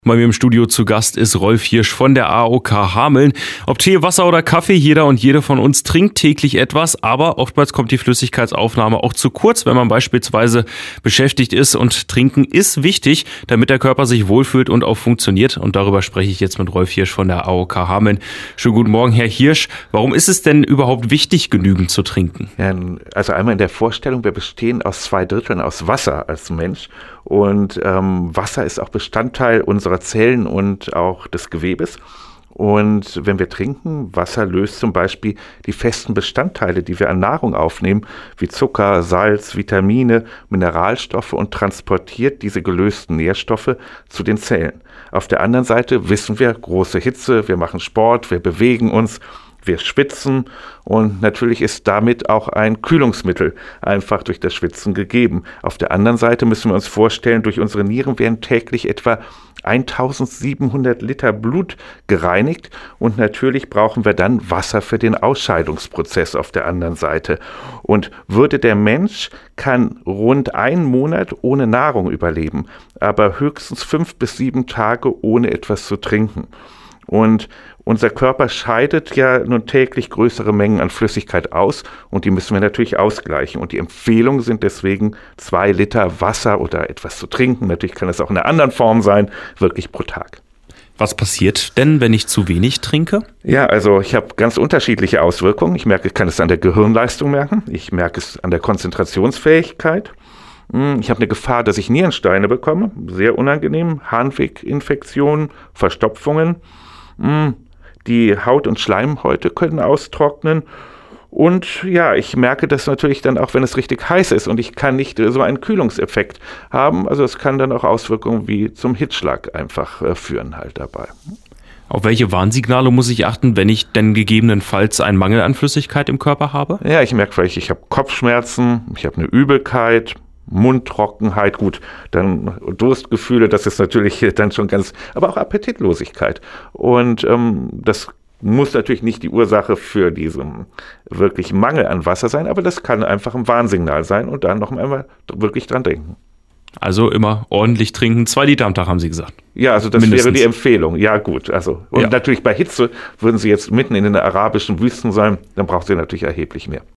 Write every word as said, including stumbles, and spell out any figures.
Bei mir im Studio zu Gast ist Rolf Hirsch von der A O K Hameln. Ob Tee, Wasser oder Kaffee, jeder und jede von uns trinkt täglich etwas, aber oftmals kommt die Flüssigkeitsaufnahme auch zu kurz, wenn man beispielsweise beschäftigt ist. Und Trinken ist wichtig, damit der Körper sich wohlfühlt und auch funktioniert. Und darüber spreche ich jetzt mit Rolf Hirsch von der A O K Hameln. Schönen guten Morgen, Herr Hirsch. Warum ist es denn überhaupt wichtig, genügend zu trinken? Ja, also einmal in der Vorstellung, wir bestehen aus zwei Dritteln aus Wasser als Mensch. Und ähm, Wasser ist auch Bestandteil unserer Zellen und auch des Gewebes. Und wenn wir trinken, Wasser löst zum Beispiel die festen Bestandteile, die wir an Nahrung aufnehmen, wie Zucker, Salz, Vitamine, Mineralstoffe und transportiert diese gelösten Nährstoffe zu den Zellen. Auf der anderen Seite wissen wir, große Hitze, wir machen Sport, wir bewegen uns, wir schwitzen und natürlich ist damit auch ein Kühlungsmittel einfach durch das Schwitzen gegeben. Auf der anderen Seite müssen wir uns vorstellen, durch unsere Nieren werden täglich etwa eintausendsiebenhundert Liter Blut gereinigt und natürlich brauchen wir dann Wasser für den Ausscheidungsprozess auf der anderen Seite. Und würde der Mensch kann rund einen Monat ohne Nahrung überleben, aber höchstens fünf bis sieben Tage ohne etwas zu trinken. Und unser Körper scheidet ja nun täglich größere Mengen an Flüssigkeit aus und die müssen wir natürlich ausgleichen. Und die Empfehlungen sind deswegen zwei Liter Wasser oder etwas zu trinken. Natürlich kann es auch in einer anderen Form sein, wirklich pro Tag. Was passiert denn, wenn ich zu wenig trinke? Ja, also ich habe ganz unterschiedliche Auswirkungen. Ich merke, ich kann es an der Gehirnleistung merken. Ich merke es an der Konzentrationsfähigkeit. Ich habe eine Gefahr, dass ich Nierensteine bekomme. Sehr unangenehm. Harnweginfektionen, Verstopfungen. Die Haut- und Schleimhäute können austrocknen und ja, ich merke das natürlich dann auch, wenn es richtig heiß ist und ich kann nicht so einen Kühlungseffekt haben. Also es kann dann auch Auswirkungen wie zum Hitzschlag einfach äh, führen halt dabei. Auf welche Warnsignale muss ich achten, wenn ich denn gegebenenfalls einen Mangel an Flüssigkeit im Körper habe? Ja, ich merke vielleicht, ich habe Kopfschmerzen, ich habe eine Übelkeit, Mundtrockenheit, gut, dann Durstgefühle, das ist natürlich dann schon ganz, aber auch Appetitlosigkeit. Und ähm, das muss natürlich nicht die Ursache für diesen wirklichen Mangel an Wasser sein, aber das kann einfach ein Warnsignal sein und dann noch einmal wirklich dran denken. Also immer ordentlich trinken, zwei Liter am Tag, haben Sie gesagt. Ja, also das Mindestens. Wäre die Empfehlung. Ja gut, also und ja. Natürlich bei Hitze würden Sie jetzt mitten in den arabischen Wüsten sein, dann braucht Sie natürlich erheblich mehr.